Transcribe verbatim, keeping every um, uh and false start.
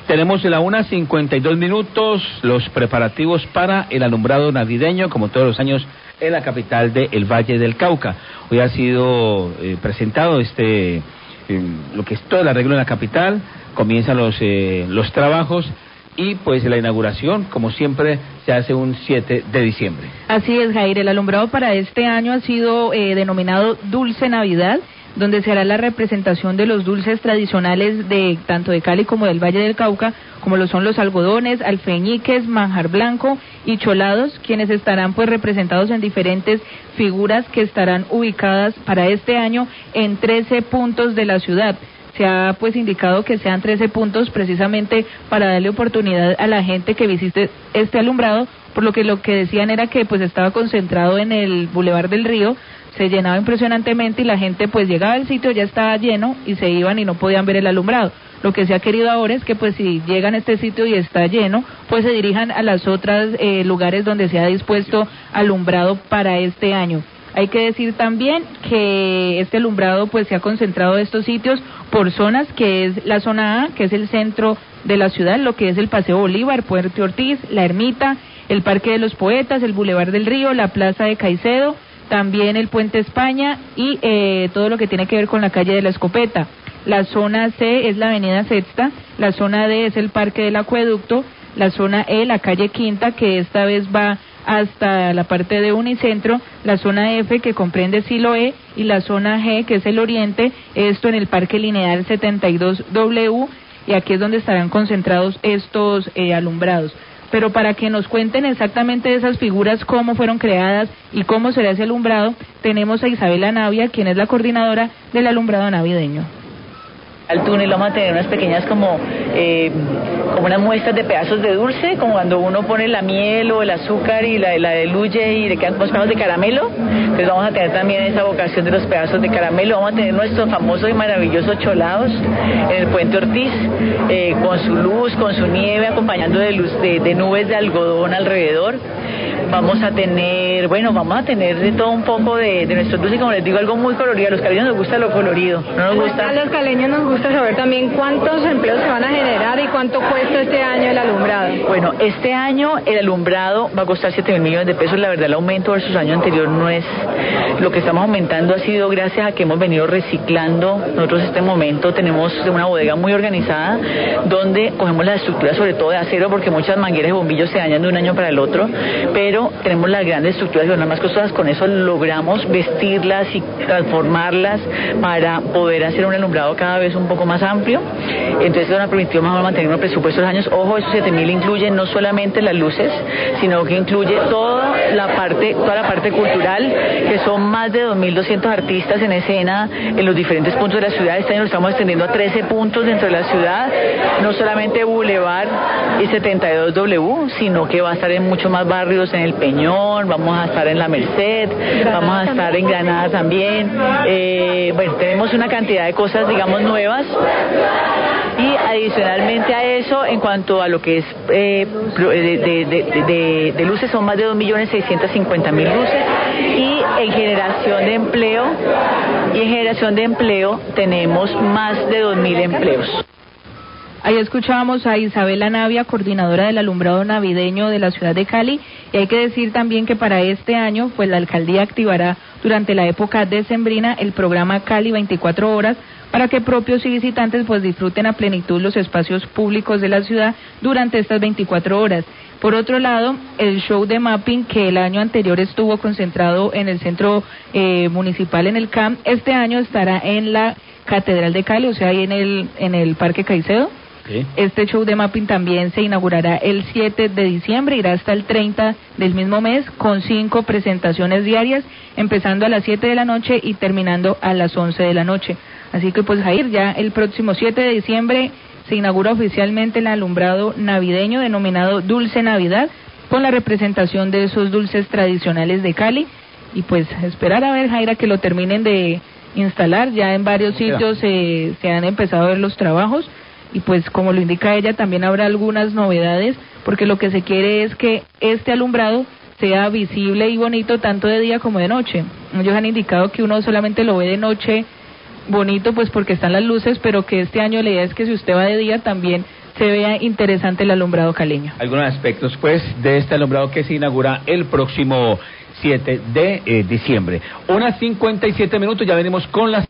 Tenemos la una cincuenta y dos minutos, los preparativos para el alumbrado navideño, como todos los años, en la capital del Valle del Cauca. Hoy ha sido eh, presentado este, eh, lo que es todo el arreglo en la capital, comienzan los, eh, los trabajos y pues la inauguración, como siempre, se hace un siete de diciembre. Así es, Jair, el alumbrado para este año ha sido eh, denominado Dulce Navidad, donde se hará la representación de los dulces tradicionales de tanto de Cali como del Valle del Cauca, como lo son los algodones, alfeñiques, manjar blanco y cholados, quienes estarán pues representados en diferentes figuras que estarán ubicadas para este año en trece puntos de la ciudad. Se ha pues indicado que sean trece puntos precisamente para darle oportunidad a la gente que visite este alumbrado, por lo que lo que decían era que pues estaba concentrado en el Boulevard del Río, se llenaba impresionantemente y la gente pues llegaba al sitio, ya estaba lleno y se iban y no podían ver el alumbrado. Lo que se ha querido ahora es que pues si llegan a este sitio y está lleno, pues se dirijan a las otras eh, lugares donde se ha dispuesto alumbrado para este año. Hay que decir también que este alumbrado pues se ha concentrado en estos sitios por zonas, que es la zona A, que es el centro de la ciudad, lo que es el Paseo Bolívar, Puerto Ortiz, la Ermita, el Parque de los Poetas, el Boulevard del Río, la Plaza de Caicedo, también el Puente España y eh, todo lo que tiene que ver con la calle de la Escopeta. La zona C es la Avenida Sexta, la zona D es el Parque del Acueducto, la zona E, la calle Quinta, que esta vez va hasta la parte de Unicentro, la zona F, que comprende Siloé, y la zona G, que es el Oriente, esto en el Parque Lineal setenta y dos W, y aquí es donde estarán concentrados estos eh, alumbrados. Pero para que nos cuenten exactamente esas figuras, cómo fueron creadas y cómo será ese alumbrado, tenemos a Isabela Navia, quien es la coordinadora del alumbrado navideño. Al túnel vamos a tener unas pequeñas como, eh, como unas muestras de pedazos de dulce, como cuando uno pone la miel o el azúcar y la, la diluye y le quedan unos pedazos de caramelo. Entonces vamos a tener también esa vocación de los pedazos de caramelo. Vamos a tener nuestros famosos y maravillosos cholados en el Puente Ortiz, eh, con su luz, con su nieve, acompañando de, luz, de, de nubes de algodón alrededor. Vamos a tener, bueno, vamos a tener de todo un poco de, de nuestros dulces, como les digo, algo muy colorido. A los caleños nos gusta lo colorido, no nos gusta. A los caleños nos gusta saber también cuántos empleos se van a generar y cuánto cuesta este año el alumbrado. Bueno, este año el alumbrado va a costar siete mil millones de pesos. La verdad, el aumento versus año anterior no es lo que estamos aumentando, ha sido gracias a que hemos venido reciclando. Nosotros en este momento tenemos una bodega muy organizada donde cogemos las estructuras, sobre todo de acero, porque muchas mangueras y bombillos se dañan de un año para el otro, pero tenemos las grandes estructuras que son las más costosas. Con eso logramos vestirlas y transformarlas para poder hacer un alumbrado cada vez un poco más amplio. Entonces eso nos ha permitido más o menos mantener un presupuesto de los años. Ojo, esos siete mil incluyen no solamente las luces, sino que incluye toda la parte, toda la parte cultural, que son más de dos mil doscientos artistas en escena en los diferentes puntos de la ciudad. Este año lo estamos extendiendo a trece puntos dentro de la ciudad, no solamente Boulevard y setenta y dos W, sino que va a estar en muchos más barrios, en el Peñón, vamos a estar en la Merced, Granada, vamos a estar en Granada también. Eh, bueno, tenemos una cantidad de cosas, digamos, nuevas. Y adicionalmente a eso, en cuanto a lo que es eh, de, de, de, de, de luces, son más de dos millones seiscientos cincuenta mil luces. Y en generación de empleo, y en generación de empleo tenemos más de dos mil empleos. Ahí escuchábamos a Isabela Navia, coordinadora del alumbrado navideño de la ciudad de Cali, y hay que decir también que para este año, pues la alcaldía activará durante la época decembrina el programa Cali veinticuatro horas, para que propios y visitantes pues disfruten a plenitud los espacios públicos de la ciudad durante estas veinticuatro horas. Por otro lado, el show de mapping que el año anterior estuvo concentrado en el centro eh, municipal, en el C A M, este año estará en la Catedral de Cali, o sea, ahí en el, en el Parque Caicedo. Sí. Este show de mapping también se inaugurará el siete de diciembre, irá hasta el treinta del mismo mes, con cinco presentaciones diarias, empezando a las siete de la noche y terminando a las once de la noche. Así que pues Jair, ya el próximo siete de diciembre se inaugura oficialmente el alumbrado navideño denominado Dulce Navidad, con la representación de esos dulces tradicionales de Cali, y pues esperar a ver, Jaira, que lo terminen de instalar. Ya en varios sitios eh, se han empezado a ver los trabajos, y pues como lo indica ella, también habrá algunas novedades, porque lo que se quiere es que este alumbrado sea visible y bonito tanto de día como de noche. Ellos han indicado que uno solamente lo ve de noche bonito, pues porque están las luces, pero que este año la idea es que si usted va de día también se vea interesante el alumbrado caleño. Algunos aspectos, pues, de este alumbrado que se inaugura el próximo siete de eh, diciembre. Unas cincuenta y siete minutos, ya venimos con las...